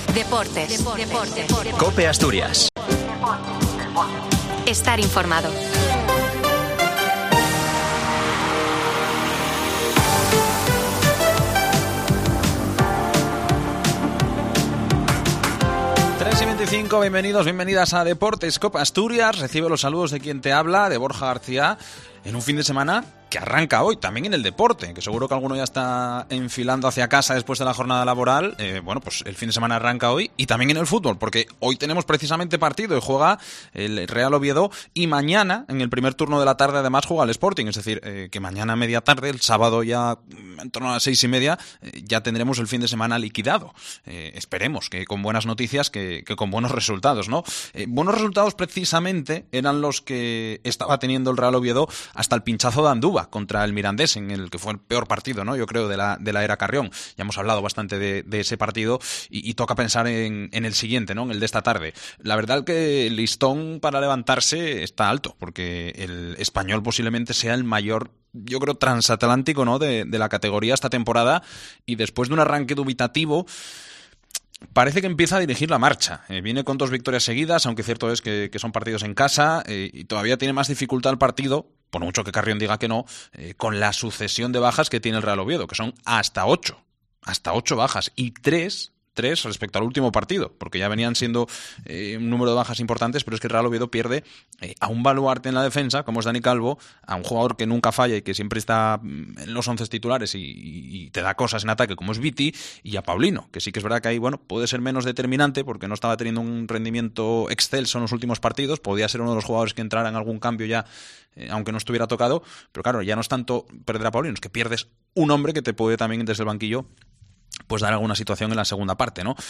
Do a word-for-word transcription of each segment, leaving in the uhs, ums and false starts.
Deportes. Deportes. Deportes. Deportes. COPE Asturias. Estar informado. tres y veinticinco, bienvenidos, bienvenidas a Deportes COPE Asturias. Recibe los saludos de quien te habla, de Borja García, en un fin de semana que arranca hoy, también en el deporte, que seguro que alguno ya está enfilando hacia casa después de la jornada laboral. Eh, bueno, pues el fin de semana arranca hoy, y también en el fútbol, porque hoy tenemos precisamente partido y juega el Real Oviedo, y mañana, en el primer turno de la tarde, además juega el Sporting, es decir, eh, que mañana a media tarde, el sábado ya en torno a las seis y media, eh, ya tendremos el fin de semana liquidado. Eh, esperemos que con buenas noticias, que, que con buenos resultados, ¿no? Eh, buenos resultados precisamente eran los que estaba teniendo el Real Oviedo hasta el pinchazo de Andúba contra el Mirandés, en el que fue el peor partido, ¿no? Yo creo, de la, de la era Carrión. Ya hemos hablado bastante de, de ese partido y, y toca pensar en, en el siguiente, ¿no? En el de esta tarde. La verdad que el listón para levantarse está alto, porque el Español posiblemente sea el mayor, yo creo, transatlántico, ¿no? De, de la categoría esta temporada, y después de un arranque dubitativo, parece que empieza a dirigir la marcha. Eh, viene con dos victorias seguidas, aunque cierto es que, que son partidos en casa, eh, y todavía tiene más dificultad el partido, por mucho que Carrión diga que no, eh, con la sucesión de bajas que tiene el Real Oviedo, que son hasta ocho. Hasta ocho bajas. Y tres... tres respecto al último partido, porque ya venían siendo eh, un número de bajas importantes, pero es que el Real Oviedo pierde eh, a un baluarte en la defensa, como es Dani Calvo, a un jugador que nunca falla y que siempre está en los once titulares y, y, y te da cosas en ataque, como es Viti, y a Paulino, que sí que es verdad que ahí, bueno, puede ser menos determinante porque no estaba teniendo un rendimiento excelso en los últimos partidos, podía ser uno de los jugadores que entrara en algún cambio ya, eh, aunque no estuviera tocado, pero claro, ya no es tanto perder a Paulino, es que pierdes un hombre que te puede también desde el banquillo pues dar alguna situación en la segunda parte, ¿no?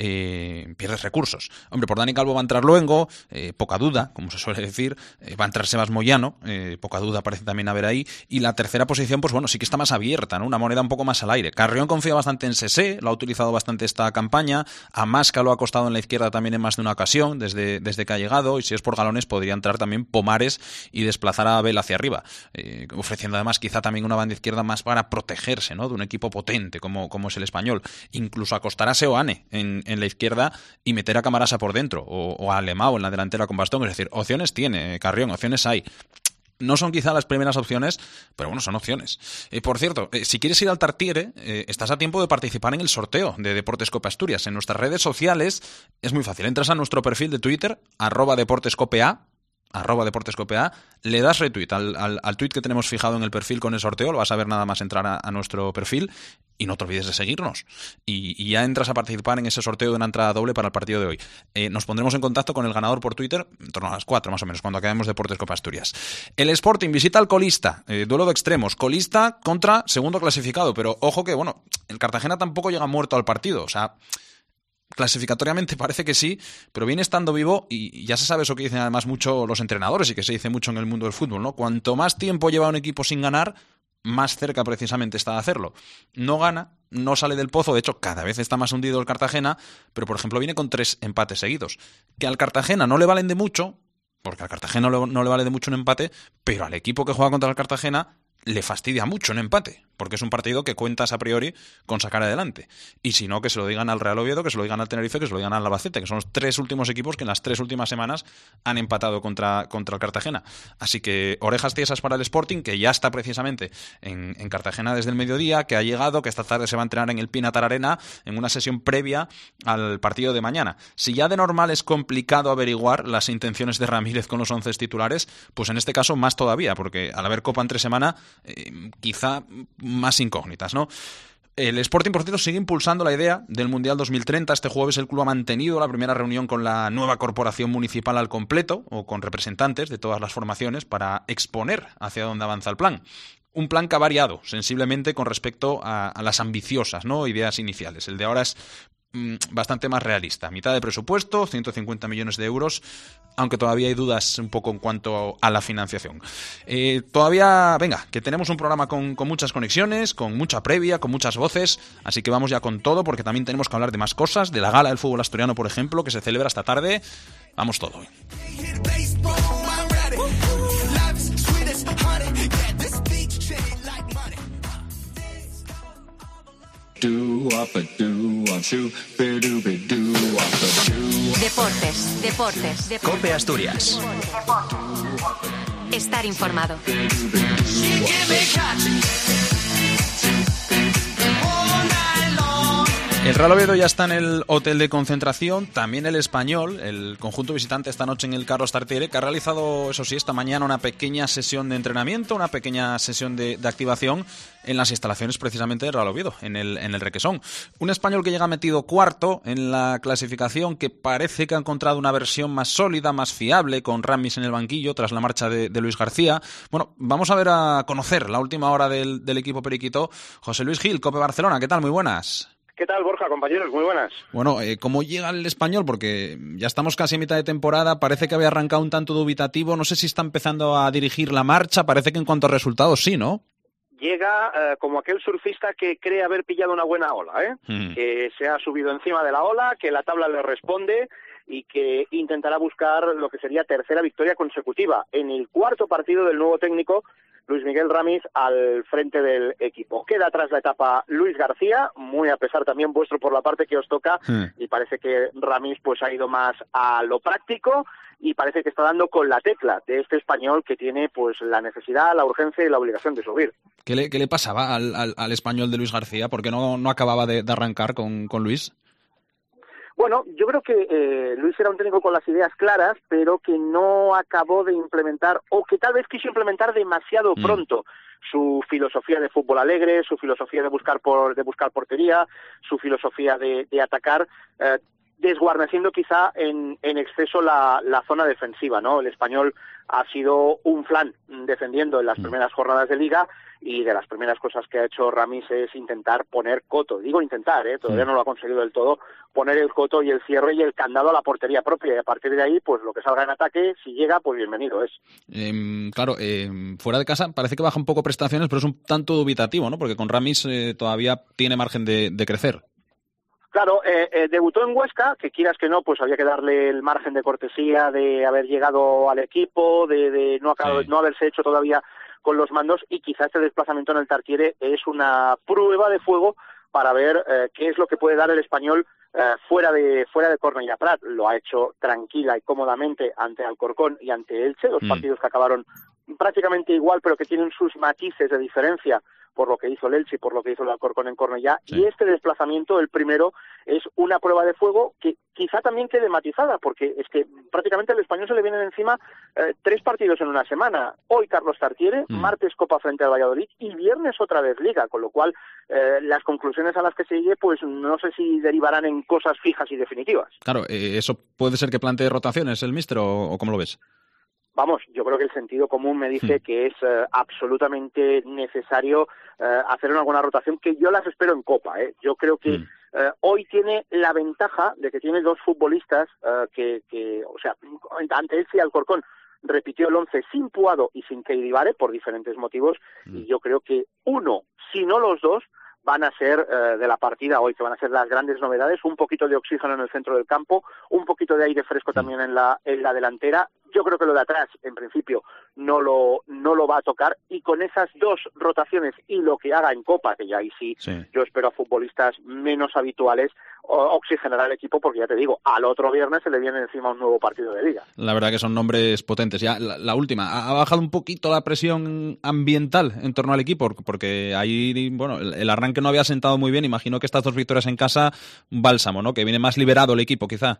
Eh, pierdes recursos. Hombre, por Dani Calvo va a entrar Luengo, eh, poca duda, como se suele decir, eh, va a entrar Sebas Moyano, eh, poca duda parece también haber ahí, y la tercera posición, pues bueno, sí que está más abierta, ¿no? Una moneda un poco más al aire. Carrión confía bastante en Sesé, lo ha utilizado bastante esta campaña, a Masca lo ha costado en la izquierda también en más de una ocasión, desde, desde que ha llegado, y si es por galones podría entrar también Pomares y desplazar a Abel hacia arriba, eh, ofreciendo además quizá también una banda izquierda más para protegerse, ¿no? De un equipo potente como, como es el Español. Incluso acostar a Seoane en, en la izquierda y meter a Camarasa por dentro, o, o a Alemão en la delantera con bastón. Es decir, opciones tiene Carrión, opciones hay. No son quizá las primeras opciones, pero bueno, son opciones. Eh, por cierto, eh, si quieres ir al Tartiere, eh, estás a tiempo de participar en el sorteo de Deportes COPE Asturias. En nuestras redes sociales es muy fácil. Entras a nuestro perfil de Twitter, arroba deportescopea, arroba deportescopea, le das retweet al, al, al tweet que tenemos fijado en el perfil con el sorteo, lo vas a ver nada más entrar a, a nuestro perfil, y no te olvides de seguirnos, y, y ya entras a participar en ese sorteo de una entrada doble para el partido de hoy. Eh, nos pondremos en contacto con el ganador por Twitter en torno a las cuatro más o menos, cuando acabemos Deportes COPE Asturias. El Sporting visita al colista, eh, duelo de extremos, colista contra segundo clasificado, pero ojo que, bueno, el Cartagena tampoco llega muerto al partido, o sea, clasificatoriamente parece que sí, pero viene estando vivo, y ya se sabe eso que dicen además mucho los entrenadores y que se dice mucho en el mundo del fútbol, ¿no? Cuanto más tiempo lleva un equipo sin ganar, más cerca precisamente está de hacerlo. No gana, no sale del pozo, de hecho cada vez está más hundido el Cartagena, pero por ejemplo viene con tres empates seguidos, que al Cartagena no le valen de mucho, porque al Cartagena no le, no le vale de mucho un empate, pero al equipo que juega contra el Cartagena le fastidia mucho un empate, porque es un partido que cuentas a priori con sacar adelante. Y si no, que se lo digan al Real Oviedo, que se lo digan al Tenerife, que se lo digan al Albacete, que son los tres últimos equipos que en las tres últimas semanas han empatado contra, contra el Cartagena. Así que orejas tiesas para el Sporting, que ya está precisamente en, en Cartagena desde el mediodía, que ha llegado, que esta tarde se va a entrenar en el Pinatar Arena en una sesión previa al partido de mañana. Si ya de normal es complicado averiguar las intenciones de Ramírez con los once titulares, pues en este caso más todavía, porque al haber Copa entre semana, Eh, quizá más incógnitas, ¿no? El Sporting, por cierto, sigue impulsando la idea del Mundial dos mil treinta. Este jueves el club ha mantenido la primera reunión con la nueva corporación municipal al completo, o con representantes de todas las formaciones, para exponer hacia dónde avanza el plan. Un plan que ha variado sensiblemente con respecto a, a las ambiciosas, ¿no?, ideas iniciales. El de ahora es mmm, bastante más realista. Mitad de presupuesto, ciento cincuenta millones de euros, aunque todavía hay dudas un poco en cuanto a la financiación. Eh, todavía, venga, que tenemos un programa con, con muchas conexiones, con mucha previa, con muchas voces, así que vamos ya con todo, porque también tenemos que hablar de más cosas, de la gala del fútbol asturiano, por ejemplo, que se celebra esta tarde. Vamos todo hoy. Do up a do Deportes, deportes, deportes. COPE Asturias. Estar informado. El Real Oviedo ya está en el hotel de concentración, también el Español, el conjunto visitante esta noche en el Carlos Tartiere, que ha realizado, eso sí, esta mañana una pequeña sesión de entrenamiento, una pequeña sesión de, de activación en las instalaciones precisamente del Real Oviedo, en el, en el Requesón. Un Español que llega metido cuarto en la clasificación, que parece que ha encontrado una versión más sólida, más fiable, con Ramis en el banquillo tras la marcha de, de Luis García. Bueno, vamos a ver a conocer la última hora del, del equipo periquito. José Luis Gil, COPE Barcelona, ¿qué tal? Muy buenas. ¿Qué tal, Borja, compañeros? Muy buenas. Bueno, eh, ¿cómo llega el Español? Porque ya estamos casi a mitad de temporada, parece que había arrancado un tanto dubitativo, no sé si está empezando a dirigir la marcha, parece que en cuanto a resultados sí, ¿no? Llega eh, como aquel surfista que cree haber pillado una buena ola, ¿eh? Mm. Que se ha subido encima de la ola, que la tabla le responde y que intentará buscar lo que sería tercera victoria consecutiva en el cuarto partido del nuevo técnico Luis Miguel Ramis al frente del equipo. Queda atrás la etapa Luis García, muy a pesar también vuestro por la parte que os toca, sí. Y parece que Ramis pues ha ido más a lo práctico y parece que está dando con la tecla de este Español que tiene pues la necesidad, la urgencia y la obligación de subir. ¿Qué le, qué le pasaba al, al, al Español de Luis García? ¿Por qué no, no acababa de, de arrancar con, con Luis? Bueno, yo creo que eh, Luis era un técnico con las ideas claras, pero que no acabó de implementar, o que tal vez quiso implementar demasiado mm. pronto su filosofía de fútbol alegre, su filosofía de buscar por de buscar portería, su filosofía de, de atacar, eh, desguarneciendo quizá en, en exceso la, la zona defensiva, ¿no? El Español ha sido un flan defendiendo en las primeras jornadas de Liga y de las primeras cosas que ha hecho Ramis es intentar poner coto. Digo intentar, ¿eh? Todavía no lo ha conseguido del todo, poner el coto y el cierre y el candado a la portería propia. Y a partir de ahí, pues lo que salga en ataque, si llega, pues bienvenido es. Eh, claro, eh, fuera de casa parece que baja un poco prestaciones, pero es un tanto dubitativo, ¿no? Porque con Ramis eh, todavía tiene margen de, de crecer. Claro, eh, eh, debutó en Huesca, que quieras que no, pues había que darle el margen de cortesía de haber llegado al equipo, de, de no, acabo, sí. no haberse hecho todavía con los mandos, y quizás este desplazamiento en el Tartiere es una prueba de fuego para ver eh, qué es lo que puede dar el Español eh, fuera de fuera de Cornellà Prat. Lo ha hecho tranquila y cómodamente ante Alcorcón y ante Elche, dos mm. partidos que acabaron prácticamente igual, pero que tienen sus matices de diferencia por lo que hizo el Elche y por lo que hizo el Alcorcón en Cornellá, sí. Y este desplazamiento, el primero, es una prueba de fuego que quizá también quede matizada, porque es que prácticamente al Español se le vienen encima eh, tres partidos en una semana. Hoy Carlos Tartiere, mm. martes Copa frente al Valladolid y viernes otra vez Liga, con lo cual eh, las conclusiones a las que se llegue, pues no sé si derivarán en cosas fijas y definitivas. Claro, eh, ¿eso puede ser que plantee rotaciones el míster o, o cómo lo ves? Vamos, yo creo que el sentido común me dice sí. que es eh, absolutamente necesario eh, hacer una alguna rotación, que yo las espero en Copa. ¿eh? Yo creo que mm. eh, hoy tiene la ventaja de que tiene dos futbolistas eh, que, que, o sea, ante Elche y Alcorcón repitió el once sin Puado y sin Keidibare por diferentes motivos, mm. y yo creo que uno, si no los dos, van a ser eh, de la partida hoy, que van a ser las grandes novedades, un poquito de oxígeno en el centro del campo, un poquito de aire fresco también en la en la delantera. Yo creo que lo de atrás, en principio, no lo no lo va a tocar, y con esas dos rotaciones y lo que haga en Copa, que ya ahí sí, sí. yo espero a futbolistas menos habituales, oxigenar al equipo, porque ya te digo, al otro viernes se le viene encima un nuevo partido de Liga. La verdad que son nombres potentes. Ya la, la última, ha bajado un poquito la presión ambiental en torno al equipo, porque ahí, bueno, el, el arranque no había sentado muy bien. Imagino que estas dos victorias en casa, un bálsamo, ¿no? Que viene más liberado el equipo, quizá.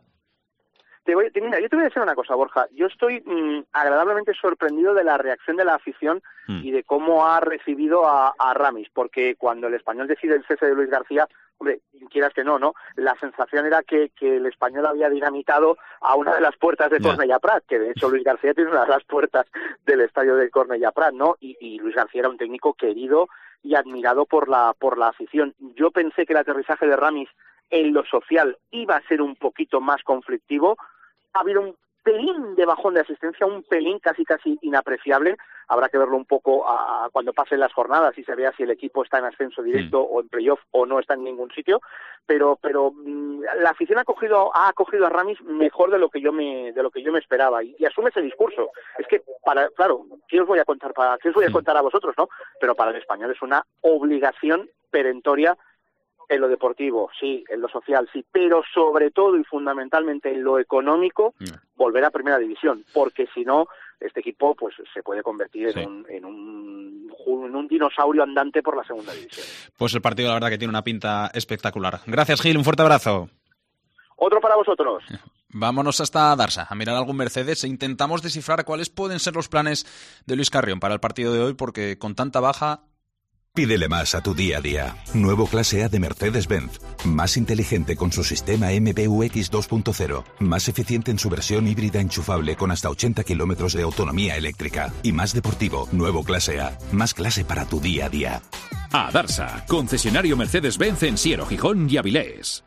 Te voy, te, mira, yo te voy a decir una cosa, Borja. Yo estoy mmm, agradablemente sorprendido de la reacción de la afición mm. y de cómo ha recibido a, a Ramis, porque cuando el Español decide el cese de Luis García, hombre, quieras que no, ¿no? La sensación era que, que el Español había dinamitado a una de las puertas de yeah. Cornellà Prat, que de hecho Luis García tiene una de las puertas del estadio de Cornellà Prat, ¿no? Y, y Luis García era un técnico querido y admirado por la por la afición. Yo pensé que el aterrizaje de Ramis en lo social iba a ser un poquito más conflictivo. Ha habido un pelín de bajón de asistencia, un pelín casi casi inapreciable. Habrá que verlo un poco a, a cuando pasen las jornadas y se vea si el equipo está en ascenso directo mm. o en playoff o no está en ningún sitio. Pero pero mmm, la afición ha cogido ha acogido a Ramis mejor de lo que yo me de lo que yo me esperaba y, y asume ese discurso. Es que para claro, ¿qué os voy a contar para qué os voy a contar a vosotros, no? Pero para el Español es una obligación perentoria En lo deportivo, sí, en lo social, sí, pero sobre todo y fundamentalmente en lo económico, mm. volver a Primera División, porque si no, este equipo pues se puede convertir sí. en, un, en, un, en un dinosaurio andante por la Segunda División. Pues el partido, la verdad, que tiene una pinta espectacular. Gracias, Gil, un fuerte abrazo. Otro para vosotros. Vámonos hasta Darsa a mirar algún Mercedes e intentamos descifrar cuáles pueden ser los planes de Luis Carrión para el partido de hoy, porque con tanta baja... Pídele más a tu día a día. Nuevo Clase A de Mercedes-Benz. Más inteligente con su sistema M B U X dos punto cero. Más eficiente en su versión híbrida enchufable con hasta ochenta kilómetros de autonomía eléctrica. Y más deportivo. Nuevo Clase A. Más clase para tu día a día. A Darsa, concesionario Mercedes-Benz en Siero, Gijón y Avilés.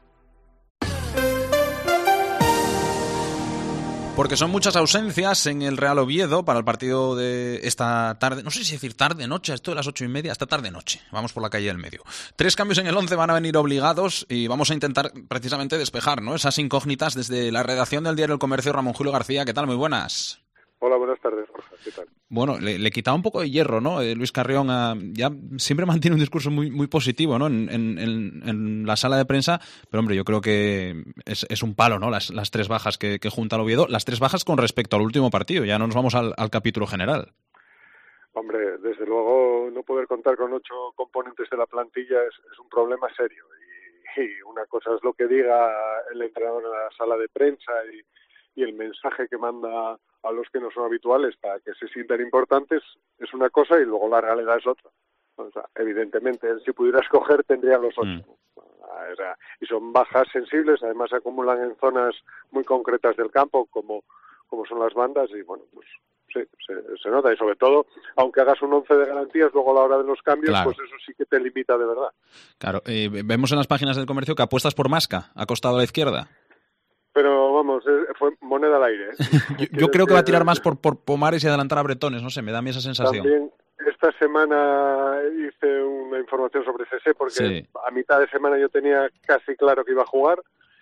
Porque son muchas ausencias en el Real Oviedo para el partido de esta tarde. No sé si decir tarde, noche, esto de las ocho y media, hasta tarde, noche. Vamos por la calle del medio. Tres cambios en el once van a venir obligados y vamos a intentar precisamente despejar, ¿no?, esas incógnitas desde la redacción del diario El Comercio. Ramón Julio García, ¿qué tal? Muy buenas. Hola, buenas tardes, Borja. ¿Qué tal? Bueno, le, le quitaba un poco de hierro, ¿no? Eh, Luis Carrión a, ya siempre mantiene un discurso muy muy positivo, ¿no? En, en, en la sala de prensa, pero hombre, yo creo que es, es un palo, ¿no? Las, las tres bajas que, que junta el Oviedo, las tres bajas con respecto al último partido. Ya no nos vamos al, al capítulo general. Hombre, desde luego no poder contar con ocho componentes de la plantilla es, es un problema serio. Y, y una cosa es lo que diga el entrenador en la sala de prensa y, y el mensaje que manda a los que no son habituales para que se sientan importantes es una cosa y luego la realidad es otra. O sea, evidentemente, él si pudiera escoger tendría los ocho. Mm. O sea, y son bajas sensibles, además se acumulan en zonas muy concretas del campo como, como son las bandas y bueno, pues sí, se, se nota y sobre todo, aunque hagas un once de garantías, luego a la hora de los cambios, claro, pues eso sí que te limita de verdad. Claro, eh, vemos en las páginas del Comercio que apuestas por Masca, acostado a la izquierda. Pero vamos, fue moneda al aire. ¿eh? yo, yo creo que va a tirar más por, por Pomares y adelantar a Bretones, no sé, me da a mí esa sensación. También esta semana hice una información sobre C S porque sí. a mitad de semana yo tenía casi claro que iba a jugar.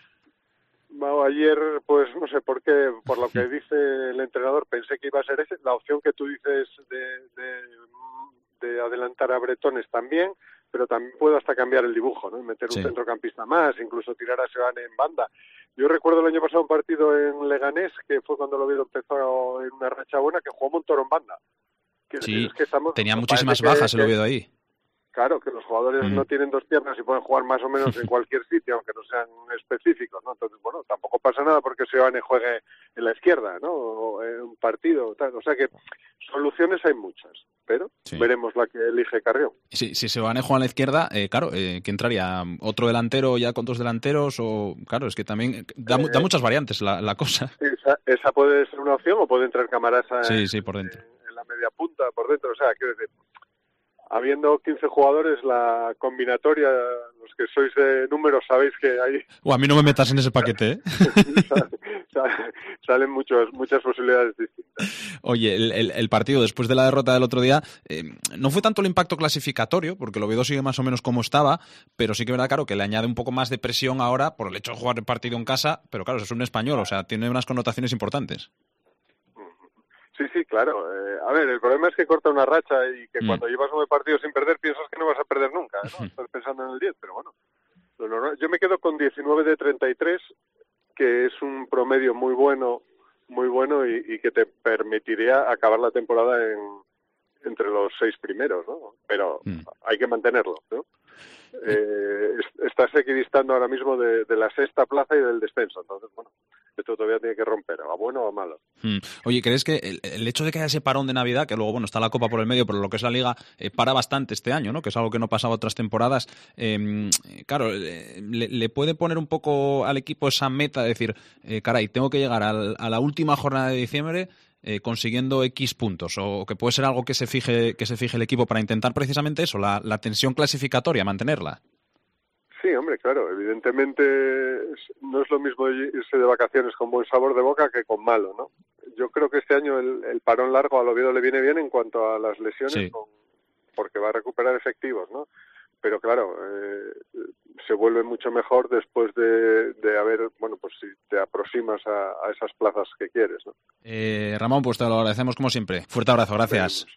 Bueno, ayer, pues no sé por qué, por lo que dice el entrenador, pensé que iba a ser ese. La opción que tú dices de, de, de adelantar a Bretones también, pero también puedo hasta cambiar el dibujo, ¿no? Meter un sí. centrocampista más, incluso tirar a Seoane en banda. Yo recuerdo el año pasado un partido en Leganés, que fue cuando el Oviedo empezó en una racha buena, que jugó Montoro en banda. Que, sí, es que estamos, tenía muchísimas bajas que, el Oviedo ahí. Claro, que los jugadores mm. no tienen dos piernas y pueden jugar más o menos en cualquier sitio, aunque no sean específicos, ¿no? Entonces, bueno, tampoco pasa nada porque Seoane juegue en la izquierda, ¿no? O en un partido, tal. O sea que soluciones hay muchas, pero sí. veremos la que elige Carrión. Sí, si Seoane juega en la izquierda, eh, claro, eh, ¿qué entraría? ¿Otro delantero ya con dos delanteros? O claro, es que también da, eh, da muchas variantes la, la cosa. Esa, esa puede ser una opción o puede entrar Camarasa sí, en, sí, por dentro. En, en la media punta, por dentro, o sea, quiero decir... Habiendo quince jugadores, la combinatoria, los que sois de números sabéis que hay... O a mí no me metas en ese paquete, ¿eh? salen, salen muchos, muchas posibilidades distintas. Oye, el, el, el partido después de la derrota del otro día, eh, no fue tanto el impacto clasificatorio, porque el Oviedo sigue más o menos como estaba, pero sí que es verdad, claro, que le añade un poco más de presión ahora por el hecho de jugar el partido en casa, pero claro, es un español, o sea, tiene unas connotaciones importantes. Sí, sí, claro. Eh, a ver, el problema es que corta una racha y que mm. cuando llevas nueve partidos sin perder piensas que no vas a perder nunca, ¿no? Estás pensando en el diez, pero bueno. Lo normal, yo me quedo con diecinueve de treinta y tres, que es un promedio muy bueno, muy bueno y, y que te permitiría acabar la temporada en entre los seis primeros, ¿no? Pero mm. hay que mantenerlo, ¿no? Eh, estás equidistando ahora mismo de, de la sexta plaza y del descenso, entonces, bueno, esto todavía tiene que romper, a bueno o a malo. Mm. Oye, ¿crees que el, el hecho de que haya ese parón de Navidad, que luego, bueno, está la Copa por el medio, pero lo que es la Liga, eh, para bastante este año, ¿no? Que es algo que no pasaba otras temporadas, eh, claro, eh, le, le puede poner un poco al equipo esa meta de decir, eh, caray, tengo que llegar al, a la última jornada de diciembre eh, consiguiendo X puntos, o que puede ser algo que se fije que se fije el equipo para intentar precisamente eso, la, la tensión clasificatoria, mantenerla. Sí, hombre, claro, evidentemente no es lo mismo irse de vacaciones con buen sabor de boca que con malo, ¿no? Yo creo que este año el, el parón largo al Oviedo le viene bien en cuanto a las lesiones, sí. con, porque va a recuperar efectivos, ¿no? Pero claro, eh, se vuelve mucho mejor después de, de haber, bueno, pues si te aproximas a, a esas plazas que quieres, ¿no? Eh, Ramón, pues te lo agradecemos como siempre. Fuerte abrazo, gracias. Bien.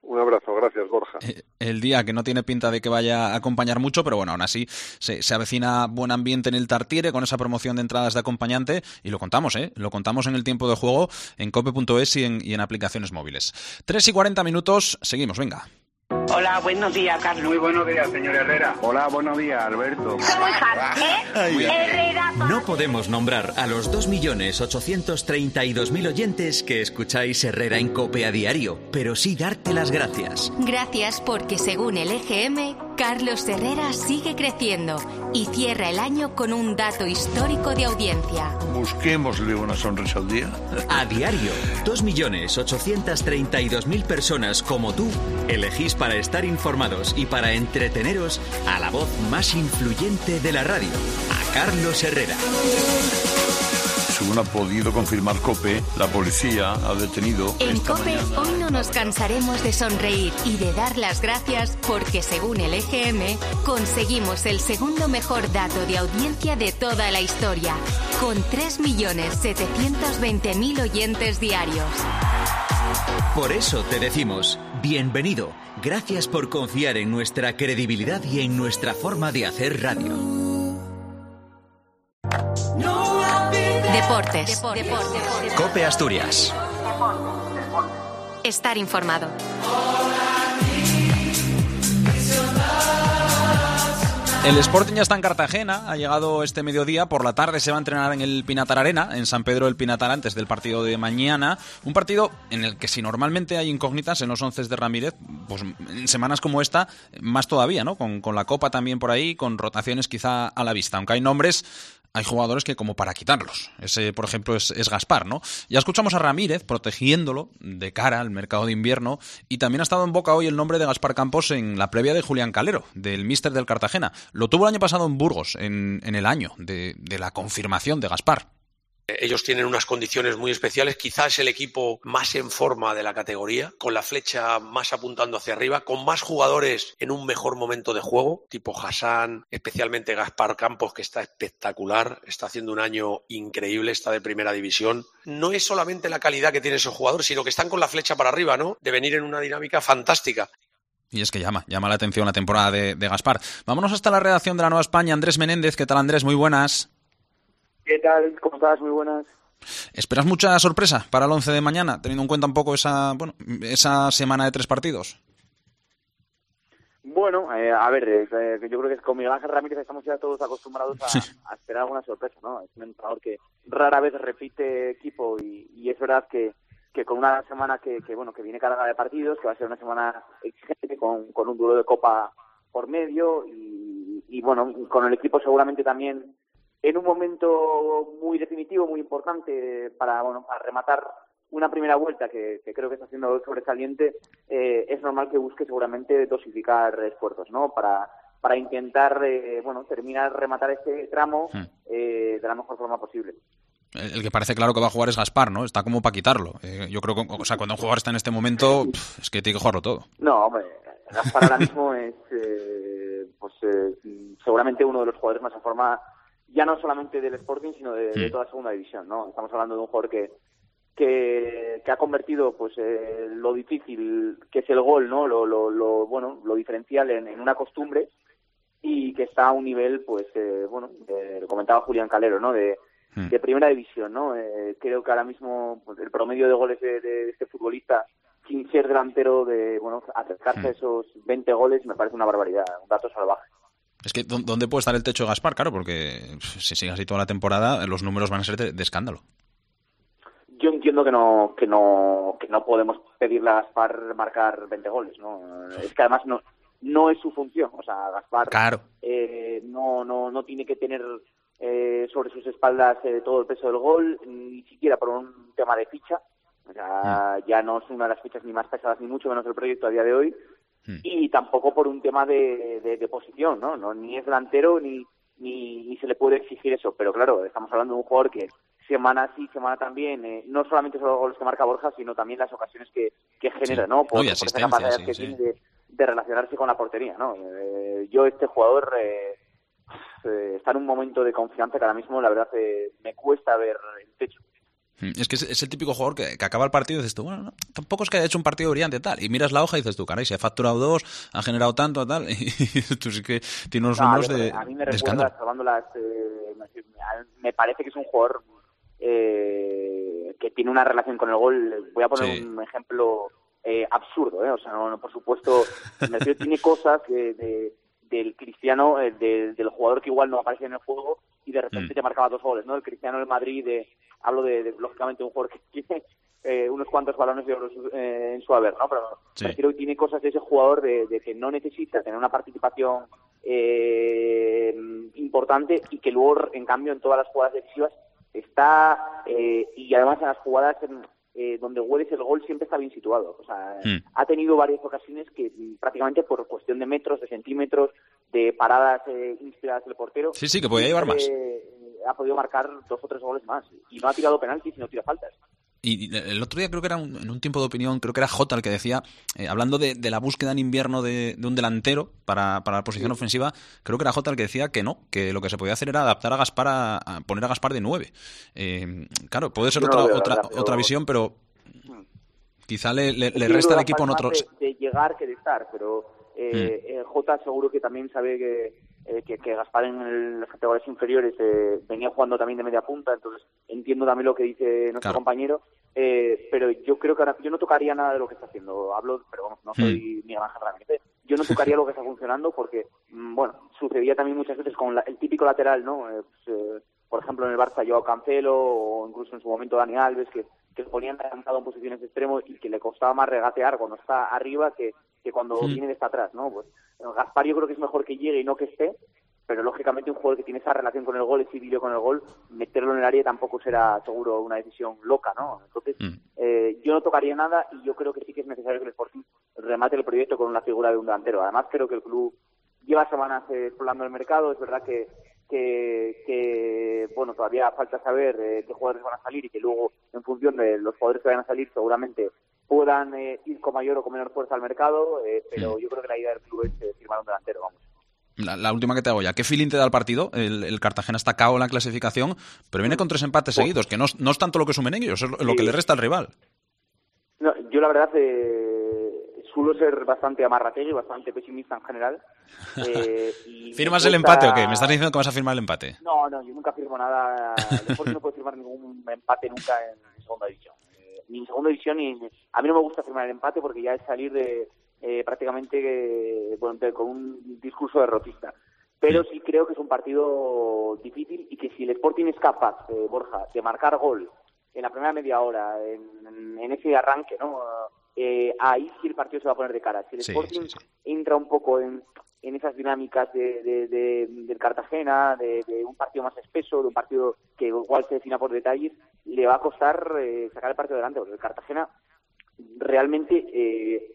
Un abrazo, gracias Borja. El día que no tiene pinta de que vaya a acompañar mucho, pero bueno, aún así se, se avecina buen ambiente en el Tartiere con esa promoción de entradas de acompañante y lo contamos, ¿eh? Lo contamos en el tiempo de juego en cope punto es y en, y en aplicaciones móviles. tres y cuarenta minutos, seguimos, venga. Hola, buenos días, Carlos. Muy buenos días, señor Herrera. Hola, buenos días, Alberto. Soy fan, ¿eh? Herrera. No podemos nombrar a los dos millones ochocientos treinta y dos mil oyentes que escucháis Herrera en COPE a diario, pero sí darte las gracias. Gracias porque, según el E G M, Carlos Herrera sigue creciendo y cierra el año con un dato histórico de audiencia. Busquémosle una sonrisa al día. A diario, dos millones ochocientos treinta y dos mil personas como tú elegís para estar informados y para entreteneros a la voz más influyente de la radio, a Carlos Herrera. Según ha podido confirmar COPE, la policía ha detenido... En esta COPE mañana... hoy no nos cansaremos de sonreír y de dar las gracias porque, según el E G M, conseguimos el segundo mejor dato de audiencia de toda la historia, con tres millones setecientos veinte mil oyentes diarios. Por eso te decimos, bienvenido. Gracias por confiar en nuestra credibilidad y en nuestra forma de hacer radio. Deportes. Deportes. COPE Asturias. Estar informado. El Sporting ya está en Cartagena, ha llegado este mediodía, por la tarde se va a entrenar en el Pinatar Arena, en San Pedro del Pinatar, antes del partido de mañana, un partido en el que si normalmente hay incógnitas en los once de Ramírez, pues en semanas como esta, más todavía, ¿no? Con, con la Copa también por ahí, con rotaciones quizá a la vista, aunque hay nombres... Hay jugadores que como para quitarlos. Ese, por ejemplo, es, es Gaspar, ¿no? Ya escuchamos a Ramírez protegiéndolo de cara al mercado de invierno y también ha estado en boca hoy el nombre de Gaspar Campos en la previa de Julián Calero, del míster del Cartagena. Lo tuvo el año pasado en Burgos, en, en el año de, de la confirmación de Gaspar. Ellos tienen unas condiciones muy especiales, quizás el equipo más en forma de la categoría, con la flecha más apuntando hacia arriba, con más jugadores en un mejor momento de juego, tipo Hassan, especialmente Gaspar Campos, que está espectacular, está haciendo un año increíble, está de primera división. No es solamente la calidad que tienen esos jugadores, sino que están con la flecha para arriba, ¿no? De venir en una dinámica fantástica. Y es que llama, llama la atención la temporada de, de Gaspar. Vámonos hasta la redacción de La Nueva España. Andrés Menéndez, ¿qué tal, Andrés? Muy buenas. ¿Qué tal? ¿Cómo estás? Muy buenas. ¿Esperas mucha sorpresa para el once de mañana, teniendo en cuenta un poco esa bueno esa semana de tres partidos? Bueno, eh, a ver, eh, yo creo que con Miguel Ángel Ramírez estamos ya todos acostumbrados a, a esperar alguna sorpresa, ¿no? Es un entrenador que rara vez repite equipo y, y es verdad que, que con una semana que, que bueno que viene cargada de partidos, que va a ser una semana exigente con, con un duelo de Copa por medio y, y bueno, con el equipo seguramente también en un momento muy definitivo, muy importante para bueno para rematar una primera vuelta que, que creo que está haciendo sobresaliente, eh, es normal que busque seguramente dosificar esfuerzos, ¿no? Para para intentar eh, bueno terminar, rematar este tramo eh, de la mejor forma posible. El que parece claro que va a jugar es Gaspar, ¿no? Está como para quitarlo. Eh, yo creo que, o sea, cuando un jugador está en este momento, pff, es que tiene que jugarlo todo. No, hombre, Gaspar ahora mismo es eh, pues eh, seguramente uno de los jugadores más en forma, ya no solamente del Sporting, sino de, de toda la segunda división, ¿no? Estamos hablando de un jugador que que, que ha convertido pues eh, lo difícil que es el gol, ¿no? Lo, lo, lo bueno, lo diferencial en, en una costumbre y que está a un nivel, pues eh, bueno, eh, lo comentaba Julián Calero, ¿no? De, de primera división, ¿no? Eh, creo que ahora mismo pues, el promedio de goles de, de este futbolista, sin ser delantero, de bueno acercarse a esos veinte goles, me parece una barbaridad, un dato salvaje. Es que ¿dónde puede estar el techo de Gaspar? Claro, porque si sigue así toda la temporada, los números van a ser de, de escándalo. Yo entiendo que no que no que no podemos pedirle a Gaspar marcar veinte goles, ¿no? Es que además no no es su función, o sea, Gaspar claro. eh, no no no tiene que tener eh, sobre sus espaldas eh, todo el peso del gol, ni siquiera por un tema de ficha, o sea, ya no es una de las fichas ni más pesadas ni mucho menos del proyecto a día de hoy. Y tampoco por un tema de, de, de posición, ¿no? no ni es delantero ni, ni ni se le puede exigir eso. Pero claro, estamos hablando de un jugador que semana sí, semana también, eh, no solamente son los goles que marca Borja, sino también las ocasiones que, que genera, sí. ¿no? Por, Uy, por esa capacidad sí, que sí. tiene de, de relacionarse con la portería, ¿no? Eh, yo, este jugador, eh, eh, está en un momento de confianza que ahora mismo, la verdad, eh, me cuesta ver el techo. Es que es, es el típico jugador que, que acaba el partido y dices tú, bueno, no, tampoco es que haya hecho un partido brillante tal, y miras la hoja y dices tú, caray, se ha facturado dos, ha generado tanto, tal, y tú sí que tiene unos no, números a de, a mí me de recuerda, escándalo. salvando las, eh, me parece que es un jugador eh, que tiene una relación con el gol. Voy a poner sí. un ejemplo eh, absurdo, ¿eh? O sea, no, no, por supuesto, me refiero, tiene cosas de, de, del Cristiano, eh, de, del jugador que igual no aparece en el juego y de repente mm. te marcaba dos goles, ¿no? El Cristiano del Madrid, de, hablo de, de, lógicamente, un jugador que tiene eh, unos cuantos balones de oro eh, en su haber, ¿no? Pero sí. me refiero que tiene cosas de ese jugador de, de que no necesita tener una participación eh, importante y que luego, en cambio, en todas las jugadas decisivas está, eh, y además en las jugadas en, eh, donde hueles el gol siempre está bien situado. O sea, mm. ha tenido varias ocasiones que prácticamente por cuestión de metros, de centímetros, de paradas eh, inspiradas del portero... Sí, sí, que podía llevar más. Eh, ha podido marcar dos o tres goles más. Y no ha tirado penaltis y no tira faltas. Y el otro día creo que era un, en un tiempo de opinión, creo que era Jota el que decía, eh, hablando de, de la búsqueda en invierno de, de un delantero para, para la posición sí. ofensiva, creo que era Jota el que decía que no, que lo que se podía hacer era adaptar a Gaspar, a, a poner a Gaspar de nueve. Eh, claro, puede ser Yo otra no veo, otra verdad, pero... otra visión, pero quizá le, le, le resta al equipo en otros... De, de llegar que de estar, pero eh, mm. eh, Jota seguro que también sabe que... Eh, que, que Gaspar en el, las categorías inferiores eh, venía jugando también de media punta, entonces entiendo también lo que dice nuestro claro. compañero, eh, pero yo creo que ahora, yo no tocaría nada de lo que está haciendo, hablo, pero vamos, no soy mm. Miguel Ángel Ramírez, yo no tocaría lo que está funcionando porque, mm, bueno, sucedía también muchas veces con la, el típico lateral, ¿no? Eh, pues, eh, por ejemplo, en el Barça Joao Cancelo o incluso en su momento Dani Alves, que, que se ponían adelantado en posiciones de extremo y que le costaba más regatear cuando está arriba que, que cuando mm. viene de esta atrás, ¿no? Pues Gaspar yo creo que es mejor que llegue y no que esté, pero lógicamente un jugador que tiene esa relación con el gol, ese vídeo con el gol, meterlo en el área tampoco será seguro una decisión loca, ¿no? Entonces, mm. eh, yo no tocaría nada y yo creo que sí que es necesario que el Sporting remate el proyecto con una figura de un delantero. Además, creo que el club lleva semanas eh, explorando el mercado, es verdad que que, que bueno, todavía falta saber eh, qué jugadores van a salir y que luego, en función de los jugadores que vayan a salir, seguramente puedan eh, ir con mayor o con menor fuerza al mercado, eh, pero mm. yo creo que la idea del club es eh, firmar un delantero, vamos. La, la última que te hago ya. ¿Qué feeling te da el partido? El, el Cartagena está cao en la clasificación, pero viene con tres empates pues, seguidos, que no, no es tanto lo que sumen ellos, es lo, sí. lo que le resta al rival. No, yo la verdad eh, suelo ser bastante amarrategui, bastante pesimista en general. Eh, y ¿Firmas gusta... el empate o qué? ¿Me estás diciendo que vas a firmar el empate? No, no, yo nunca firmo nada. Después no puedo firmar ningún empate nunca en, en segunda división. Eh, ni en segunda división, ni en... A mí no me gusta firmar el empate porque ya es salir de... Eh, prácticamente eh, bueno, con un discurso derrotista, pero sí creo que es un partido difícil y que si el Sporting es capaz, eh, Borja, de marcar gol en la primera media hora, en, en ese arranque, ¿no? Eh, ahí sí el partido se va a poner de cara. Si el sí, Sporting sí, sí. entra un poco en, en esas dinámicas de, de, de, del Cartagena, de, de un partido más espeso, de un partido que igual se defina por detalles, le va a costar eh, sacar el partido adelante, porque el Cartagena realmente eh,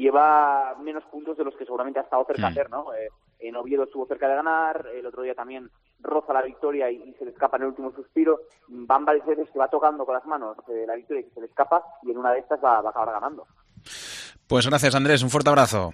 lleva menos puntos de los que seguramente ha estado cerca de hacer, ¿no? Eh, en Oviedo estuvo cerca de ganar, el otro día también roza la victoria y, y se le escapa en el último suspiro. Van varias veces que va tocando con las manos eh, la victoria y que se le escapa, y en una de estas va, va a acabar ganando. Pues gracias, Andrés, un fuerte abrazo.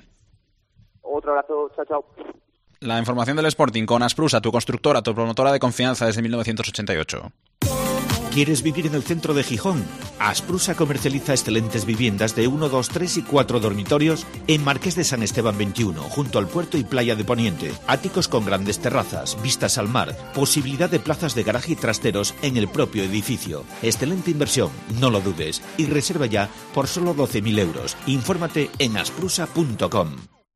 Otro abrazo, chao, chao. La información del Sporting con Asprusa, tu constructora, tu promotora de confianza desde mil novecientos ochenta y ocho. ¿Quieres vivir en el centro de Gijón? Asprusa comercializa excelentes viviendas de uno, dos, tres y cuatro dormitorios en Marqués de San Esteban veintiuno, junto al puerto y playa de Poniente. Áticos con grandes terrazas, vistas al mar, posibilidad de plazas de garaje y trasteros en el propio edificio. Excelente inversión, no lo dudes. Y reserva ya por solo doce mil euros. Infórmate en asprusa punto com.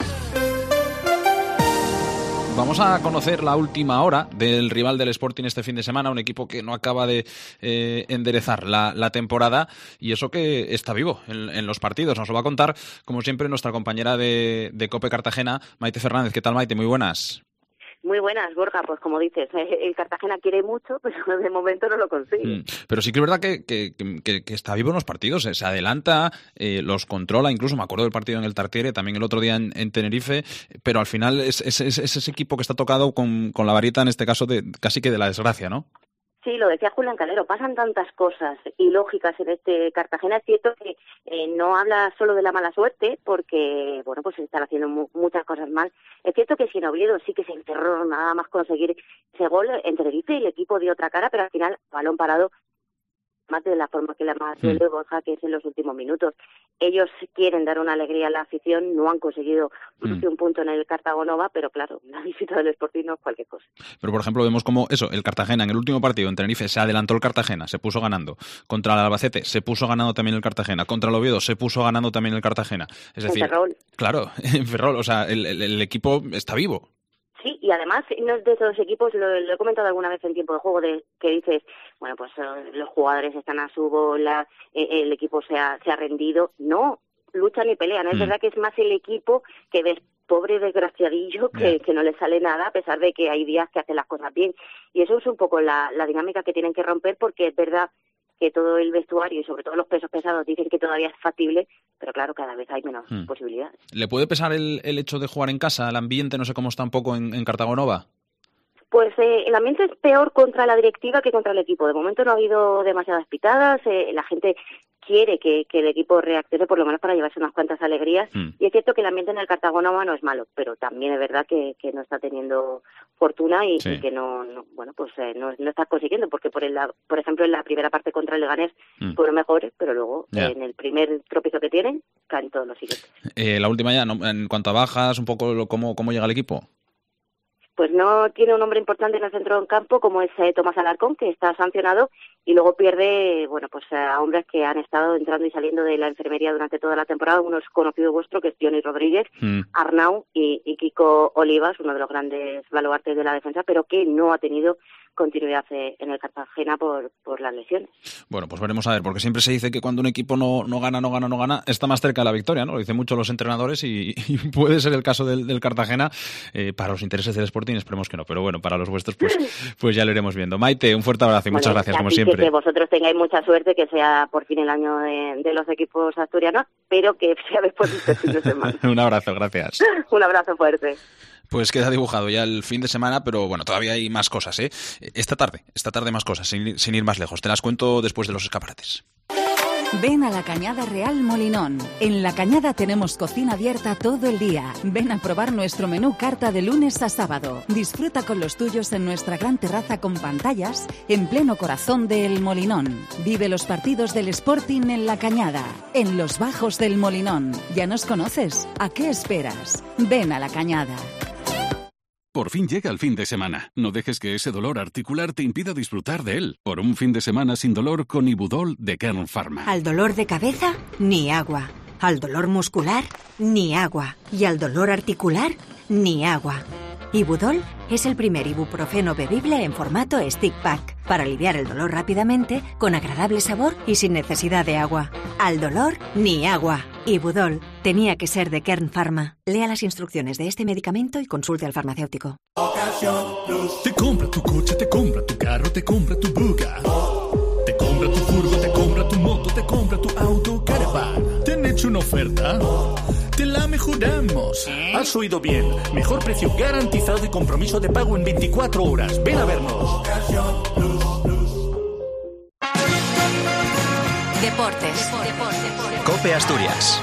Vamos a conocer la última hora del rival del Sporting este fin de semana, un equipo que no acaba de eh, enderezar la, la temporada, y eso que está vivo en, en los partidos. Nos lo va a contar, como siempre, nuestra compañera de, de COPE Cartagena, Maite Fernández. ¿Qué tal, Maite? Muy buenas. Muy buenas, Borja. Pues como dices, el Cartagena quiere mucho, pero de momento no lo consigue. Mm, pero sí que es verdad que, que, que, que está vivo en los partidos, se adelanta, eh, los controla. Incluso me acuerdo del partido en el Tartiere, también el otro día en, en Tenerife, pero al final es, es, es, es ese equipo que está tocado con, con la varita, en este caso, de casi que de la desgracia, ¿no? Sí, lo decía Julián Calero, pasan tantas cosas ilógicas en este Cartagena. Es cierto que eh, no habla solo de la mala suerte, porque, bueno, pues se están haciendo mu- muchas cosas mal. Es cierto que si en Oviedo sí que se enterró nada más conseguir ese gol, en Tenerife el equipo dio otra cara, pero al final, balón parado, más de la forma que la más duele, mm. Borja, que es en los últimos minutos. Ellos quieren dar una alegría a la afición, no han conseguido mm. un punto en el Cartagonova, pero claro, la visita del Sporting no es cualquier cosa. Pero, por ejemplo, vemos como eso, el Cartagena en el último partido en Tenerife se adelantó el Cartagena, se puso ganando. Contra el Albacete se puso ganando también el Cartagena. Contra el Oviedo se puso ganando también el Cartagena. Es decir, en Ferrol. Claro, en Ferrol, o sea, el, el, el equipo está vivo. Sí, y además no es de esos equipos, lo, lo he comentado alguna vez en tiempo de juego, de que dices, bueno, pues eh, los jugadores están a su bola, eh, el equipo se ha, se ha rendido. No, luchan y pelean. Es mm. verdad que es más el equipo que ves pobre desgraciadillo que, yeah. que no le sale nada, a pesar de que hay días que hacen las cosas bien. Y eso es un poco la, la dinámica que tienen que romper, porque es verdad que todo el vestuario y sobre todo los pesos pesados dicen que todavía es factible, pero claro, cada vez hay menos hmm. posibilidades. ¿Le puede pesar el, el hecho de jugar en casa, el ambiente, no sé cómo está un poco en, en Cartagonova? Pues eh, el ambiente es peor contra la directiva que contra el equipo. De momento no ha habido demasiadas pitadas, eh, la gente quiere que, que el equipo reaccione por lo menos para llevarse unas cuantas alegrías, mm. y es cierto que el ambiente en el Cartagonova no es malo, pero también es verdad que, que no está teniendo fortuna y, sí. y que no, no bueno pues eh, no, no está consiguiendo, porque por el por ejemplo en la primera parte contra el Leganés mm. fueron mejores, pero luego yeah. eh, en el primer tropiezo que tienen caen todos los siguientes. Eh, la última ya, ¿no? En cuanto a bajas, un poco lo, cómo, cómo llega el equipo. Pues no tiene un hombre importante en el centro del campo como es eh, Tomás Alarcón, que está sancionado, y luego pierde, bueno, pues a hombres que han estado entrando y saliendo de la enfermería durante toda la temporada. Uno es conocido vuestro, que es Johnny Rodríguez, mm. Arnau y, y Kiko Olivas, uno de los grandes baluartes de la defensa, pero que no ha tenido continuidad en el Cartagena por, por las lesiones. Bueno, pues veremos a ver, porque siempre se dice que cuando un equipo no, no gana, no gana, no gana, está más cerca de la victoria, ¿no? Lo dicen mucho los entrenadores y, y puede ser el caso del, del Cartagena. Eh, para los intereses del Sporting esperemos que no, pero bueno, para los vuestros pues, pues ya lo iremos viendo. Maite, un fuerte abrazo y bueno, muchas gracias, como siempre. Que, que vosotros tengáis mucha suerte, que sea por fin el año de, de los equipos asturianos, pero que sea después de este fin de semana. Un abrazo, gracias. Un abrazo fuerte. Pues queda dibujado ya el fin de semana, pero bueno, todavía hay más cosas, ¿eh? Esta tarde, esta tarde más cosas, sin, sin ir más lejos. Te las cuento después de los escaparates. Ven a la Cañada Real Molinón. En la Cañada tenemos cocina abierta todo el día. Ven a probar nuestro menú carta de lunes a sábado. Disfruta con los tuyos en nuestra gran terraza con pantallas en pleno corazón de El Molinón. Vive los partidos del Sporting en la Cañada, en los bajos del Molinón. ¿Ya nos conoces? ¿A qué esperas? Ven a la Cañada. Por fin llega el fin de semana. No dejes que ese dolor articular te impida disfrutar de él. Por un fin de semana sin dolor con Ibudol de Kern Pharma. Al dolor de cabeza, ni agua. Al dolor muscular, ni agua. Y al dolor articular, ni agua. Ibudol es el primer ibuprofeno bebible en formato stick pack para aliviar el dolor rápidamente, con agradable sabor y sin necesidad de agua. Al dolor, ni agua. Ibudol tenía que ser de Kern Pharma. Lea las instrucciones de este medicamento y consulte al farmacéutico. Te compra tu coche, te compra tu carro, te compra tu buga. Te compra tu furgo, te compra tu moto, te compra tu auto, caravan. ¿Te han hecho una oferta? Te la mejoramos. Has oído bien. Mejor precio garantizado y compromiso de pago en veinticuatro horas. Ven a vernos. Deportes. Deportes. COPE Asturias.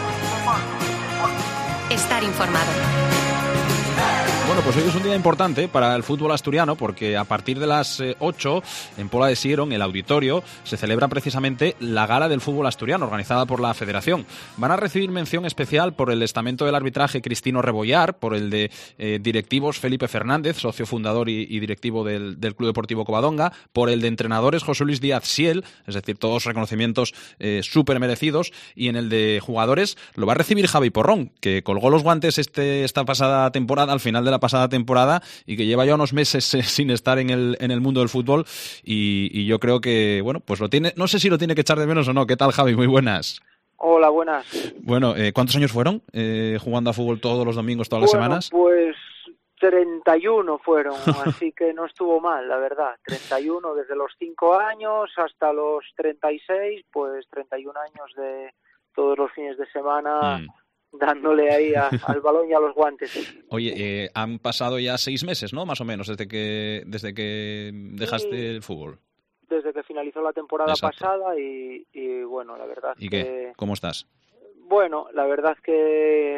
Estar informado. Bueno, pues hoy es un día importante para el fútbol asturiano porque a partir de las ocho en Pola de Siero, en el auditorio, se celebra precisamente la Gala del Fútbol Asturiano organizada por la Federación. Van a recibir mención especial por el estamento del arbitraje Cristino Rebollar, por el de eh, directivos Felipe Fernández, socio fundador y, y directivo del, del Club Deportivo Covadonga, por el de entrenadores José Luis Díaz Siel, es decir, todos reconocimientos eh, súper merecidos, y en el de jugadores lo va a recibir Javi Porrón, que colgó los guantes este, esta pasada temporada, al final de la pasada temporada, y que lleva ya unos meses eh, sin estar en el en el mundo del fútbol, y, y yo creo que, bueno, pues lo tiene, no sé si lo tiene que echar de menos o no. ¿Qué tal, Javi? Muy buenas. Hola, buenas. Bueno, eh, ¿cuántos años fueron eh, jugando a fútbol todos los domingos, todas bueno, las semanas? Pues treinta y uno fueron, así que no estuvo mal, la verdad. treinta y uno desde los cinco años hasta los treinta y seis, pues treinta y un años de todos los fines de semana... Mm. dándole ahí a, al balón y a los guantes. Oye, eh, han pasado ya seis meses, ¿no? Más o menos, desde que desde que dejaste sí, el fútbol. Desde que finalizó la temporada Exacto. pasada y, y bueno, la verdad ¿Y que... qué? ¿Cómo estás? Bueno, la verdad que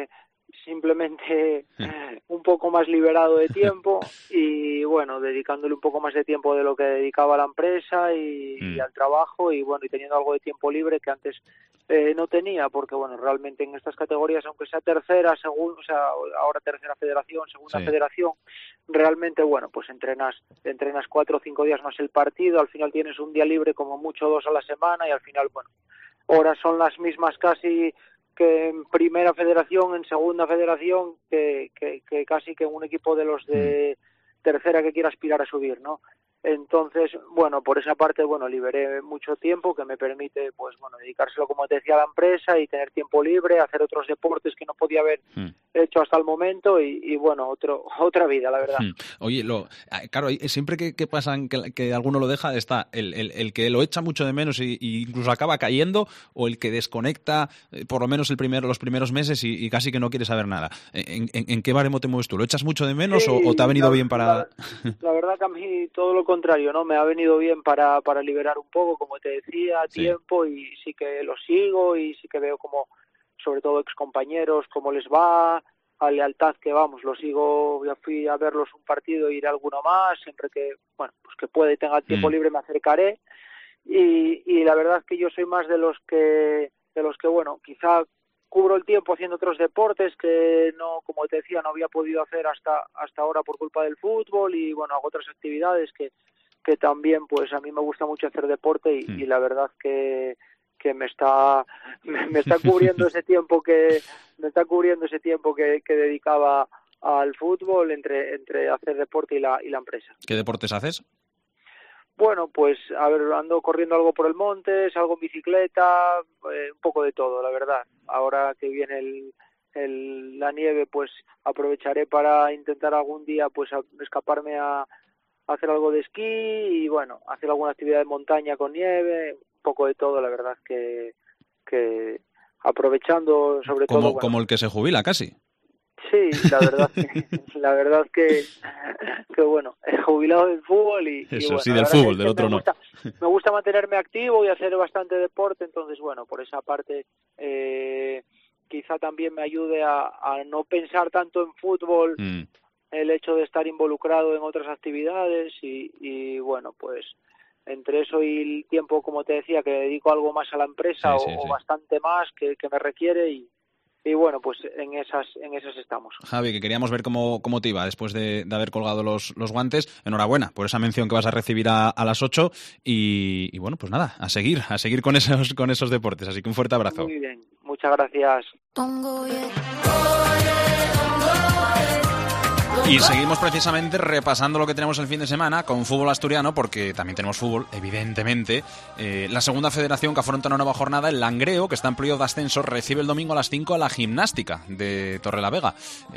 simplemente un poco más liberado de tiempo y bueno, dedicándole un poco más de tiempo de lo que dedicaba a la empresa y, mm. y al trabajo y bueno, y teniendo algo de tiempo libre que antes eh, no tenía, porque bueno, realmente en estas categorías, aunque sea tercera, segunda, o sea, ahora tercera federación, segunda sí. federación, realmente bueno, pues entrenas, entrenas cuatro o cinco días más el partido, al final tienes un día libre como mucho dos a la semana y al final bueno, horas son las mismas casi que en primera federación, en segunda federación, que, que, que casi que un equipo de los de tercera que quiera aspirar a subir, ¿no? Entonces, bueno, por esa parte, bueno, liberé mucho tiempo que me permite, pues, bueno, dedicárselo, como te decía, a la empresa y tener tiempo libre, hacer otros deportes que no podía haber mm. hecho hasta el momento y, y bueno, otro otra vida, la verdad. Mm. Oye, lo, claro, siempre que, que pasan, que, que alguno lo deja, está el, el, el que lo echa mucho de menos y, y incluso acaba cayendo, o el que desconecta eh, por lo menos el primero, los primeros meses y, y casi que no quiere saber nada. ¿En, en, en qué baremo te mueves tú? ¿Lo echas mucho de menos sí, o, o te ha venido la, bien para...? La, la verdad que a mí todo lo contrario, ¿no? Me ha venido bien para, para liberar un poco, como te decía, sí. tiempo y sí que lo sigo y sí que veo como, sobre todo excompañeros, cómo les va, a lealtad que vamos, lo sigo, ya fui a verlos un partido, iré a alguno más, siempre que, bueno, pues que pueda y tenga tiempo mm. libre me acercaré y, y la verdad es que yo soy más de los que, de los que, bueno, quizá cubro el tiempo haciendo otros deportes que no, como te decía, no había podido hacer hasta hasta ahora por culpa del fútbol y bueno, hago otras actividades que, que también pues a mí me gusta mucho hacer deporte y, mm. y la verdad que que me está me, me está cubriendo ese tiempo que me está cubriendo ese tiempo que, que dedicaba al fútbol entre entre hacer deporte y la y la empresa. ¿Qué deportes haces? Bueno, pues, a ver, ando corriendo algo por el monte, salgo en bicicleta, eh, un poco de todo, la verdad. Ahora que viene el, el, la nieve, pues aprovecharé para intentar algún día pues a, escaparme a, a hacer algo de esquí y, bueno, hacer alguna actividad de montaña con nieve, un poco de todo, la verdad que, que aprovechando sobre como, todo... Bueno, como el que se jubila casi. Sí, la verdad que, la verdad que, que bueno, he jubilado del fútbol y, Eso, y bueno, sí, del fútbol, del otro me gusta, no. Me gusta mantenerme activo y hacer bastante deporte, entonces bueno, por esa parte eh, quizá también me ayude a, a no pensar tanto en fútbol, mm. el hecho de estar involucrado en otras actividades y, y bueno, pues entre eso y el tiempo, como te decía, que dedico algo más a la empresa sí, o, sí, sí. o bastante más que, que me requiere y Y bueno, pues en esas en esas estamos. Javi, que queríamos ver cómo, cómo te iba después de, de haber colgado los, los guantes. Enhorabuena por esa mención que vas a recibir a, a las ocho. Y, y bueno, pues nada, a seguir, a seguir con esos, con esos deportes. Así que un fuerte abrazo. Muy bien, muchas gracias. Y seguimos precisamente repasando lo que tenemos el fin de semana con fútbol asturiano, porque también tenemos fútbol, evidentemente. Eh, la segunda federación que afronta una nueva jornada, el Langreo, que está en periodo de ascenso, recibe el domingo a las cinco a la Gimnástica de Torrelavega.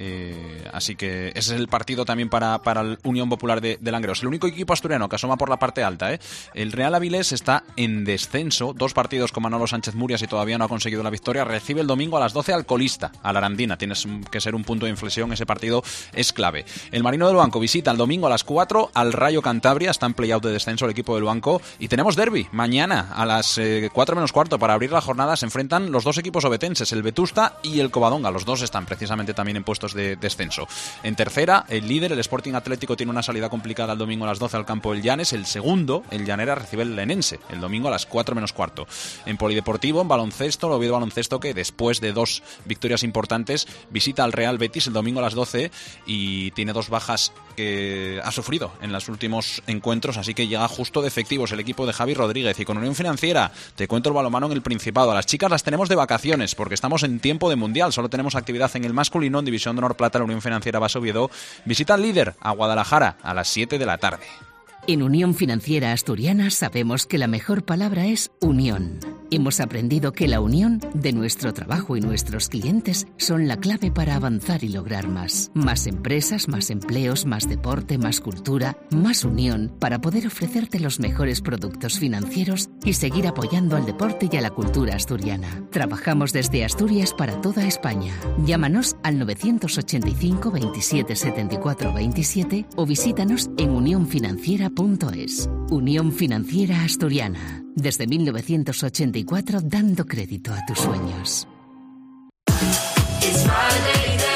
Eh, así que ese es el partido también para, para el Unión Popular de, de Langreo. Es el único equipo asturiano que asoma por la parte alta. ¿eh? El Real Avilés está en descenso, dos partidos con Manolo Sánchez Murias y todavía no ha conseguido la victoria. Recibe el domingo a las doce al colista, a la Arandina. Tienes que ser un punto de inflexión, ese partido es clave. El Marino del Banco visita el domingo a las cuatro al Rayo Cantabria, está en play-out de descenso el equipo del Banco y tenemos derbi mañana a las eh, cuatro menos cuarto para abrir la jornada. Se enfrentan los dos equipos obetenses, el Vetusta y el Covadonga, los dos están precisamente también en puestos de descenso. En tercera, el líder, el Sporting Atlético, tiene una salida complicada el domingo a las doce al campo del Llanes. El segundo, el Llanera, recibe el Lenense el domingo a las cuatro menos cuarto. En polideportivo, en baloncesto, el Oviedo Baloncesto, que después de dos victorias importantes visita al Real Betis el domingo a las doce y tiene dos bajas que ha sufrido en los últimos encuentros, así que llega justo de efectivos el equipo de Javi Rodríguez. Y con Unión Financiera, te cuento el balonmano en el Principado. A las chicas las tenemos de vacaciones porque estamos en tiempo de mundial, solo tenemos actividad en el masculino. En División de Honor Plata, la Unión Financiera Base Oviedo visita al líder, a Guadalajara, a las siete de la tarde. En Unión Financiera Asturiana sabemos que la mejor palabra es unión. Hemos aprendido que la unión de nuestro trabajo y nuestros clientes son la clave para avanzar y lograr más. Más empresas, más empleos, más deporte, más cultura, más unión para poder ofrecerte los mejores productos financieros y seguir apoyando al deporte y a la cultura asturiana. Trabajamos desde Asturias para toda España. Llámanos al nueve ocho cinco, veintisiete, setenta y cuatro, veintisiete o visítanos en unión financiera punto es. Unión Financiera Asturiana. Desde mil novecientos ochenta y cuatro, dando crédito a tus sueños. It's Friday.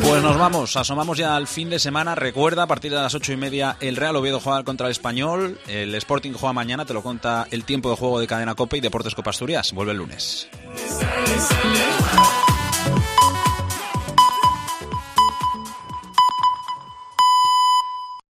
Pues nos vamos, asomamos ya al fin de semana. Recuerda, a partir de las ocho y media el Real Oviedo juega contra el Español, el Sporting juega mañana, te lo cuenta el tiempo de juego de Cadena COPE y Deportes Copa Asturias. Vuelve el lunes. Sale, sale.